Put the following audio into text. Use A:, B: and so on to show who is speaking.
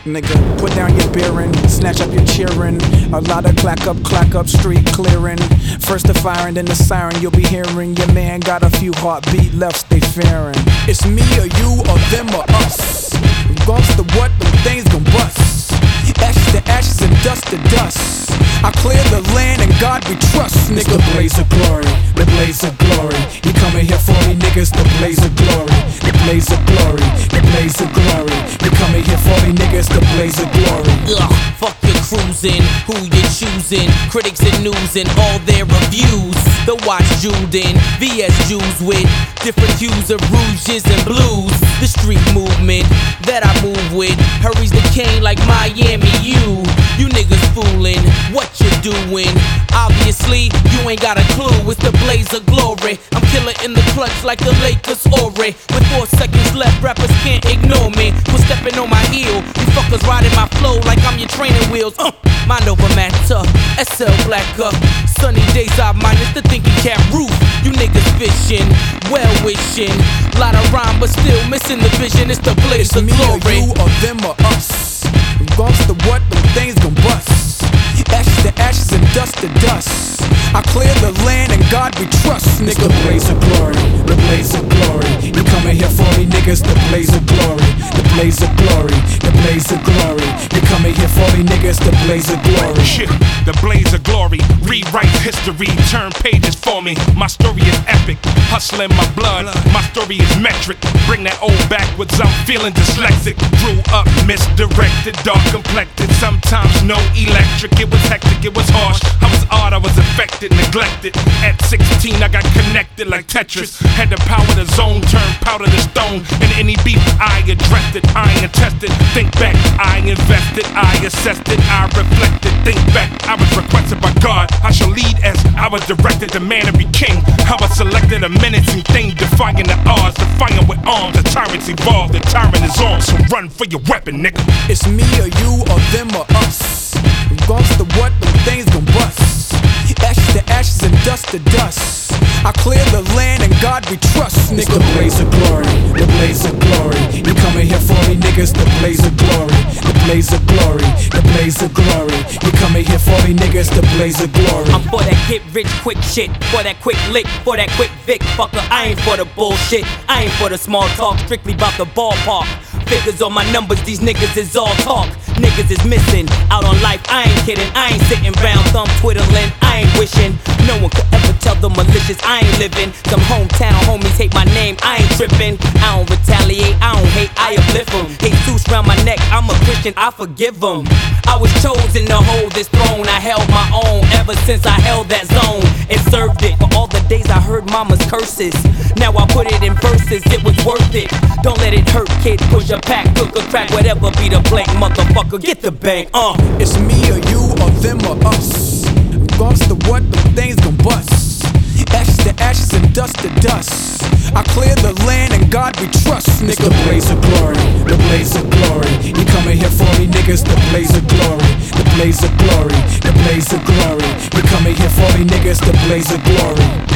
A: Nigga, put down your beerin', snatch up your cheerin'. A lot of clack up, street clearing. First the firing, then the siren you'll be hearing. Your man got a few heartbeat left, stay fearing. It's me or you or them or us. Regardless to what, them things gon' bust. Ashes to ashes and dust to dust. I clear the land and God we trust. Nigga, the blaze of glory, the blaze of glory. You coming here for me, niggas, the blaze of glory, the blaze of glory, the blaze of glory. You coming here for me, niggas, the blaze of glory.
B: Ugh, fuck your cruising, who you choosing? Critics and news and all their reviews. The watch jeweled in, VS Jews with different hues of rouges and blues. The street movement that I move with hurries the cane like Miami. You niggas fooling, what you doing? Obviously, you ain't got a clue. It's the blaze of glory. I'm killer in the clutch like the Lakers Ori. With 4 seconds left, rappers can't ignore me. Quit stepping on my heel. You fuckers riding my flow like I'm your training wheels. Mind over matter, SL Blacker. Sunny days I minus the thinking cap roof. You niggas fishing, well wishing. Lot of rhyme but still missing the vision. It's the blaze of glory.
A: It's me or you or them or us. Regardless to what, them things gon' bust. Ashes to ashes and dust to dust. I clear the land and God we trust. Nigga, the blaze of glory, the blaze of glory. You coming here for me, niggas, the blaze of glory, the blaze of glory, the blaze of glory. You coming here for me, niggas, the blaze of glory.
C: Shit, the blaze of glory. Rewrite history, turn pages for me. My story is epic, hustling my blood. My story is metric. Bring that old backwards, I'm feeling dyslexic. Grew up misdirected, dark complected. Sometimes no electric. It was hectic, it was harsh. I was odd, I was affected, neglected. At 16, I got connected like Tetris. Had the power to zone, turn powder to stone. In any beef, I addressed it. I ain't tested. Think back, I invested, I assessed it, I reflected. Think back, I was requested by God. I shall lead as I was directed. The man to be king. I was selected, a menacing thing, defying the odds, defying with arms. The tyrant's evolved, the tyrant is on. So run for your weapon, nigga.
A: It's me or you or them or us. Regardless to what, them things gon' bust. Ashes to ashes and dust to dust. I clear the land and God we trust. Nigga, the blaze of glory, the blaze of glory. You coming here for me, niggas, the blaze of glory, the blaze of glory, the blaze of glory. You coming here for me, niggas, the blaze of glory.
B: I'm for that get rich quick shit, for that quick lick, for that quick Vic. Fucker, I ain't for the bullshit, I ain't for the small talk, strictly about the ballpark. Figures on my numbers, these niggas is all talk. Niggas is missing, out on life, I ain't kidding. I ain't sitting round, thumb twiddling, I ain't wishing. No one could ever tell the malicious I ain't living. Some hometown homies hate my name, I ain't tripping. I don't retaliate, I don't hate, I uplift them. Jesus round my neck, I'm a Christian, I forgive them. I was chosen to hold this throne, I held my own ever since I held that zone and served it. For all the days I heard mama's curses, now I put it in verses, it was worth it. Don't let it hurt, kid, push a pack, cook a crack, whatever be the blank, motherfucker, get the bank,
A: It's me or you or them or us. Regardless to what, them things gon' bust. Ashes to ashes and dust to dust. I clear the land and God we trust. Nigga, the blaze of glory, the blaze of glory. You coming here for me, niggas, the blaze of glory, the blaze of glory, the blaze of glory. You coming here for me, niggas, the blaze of glory.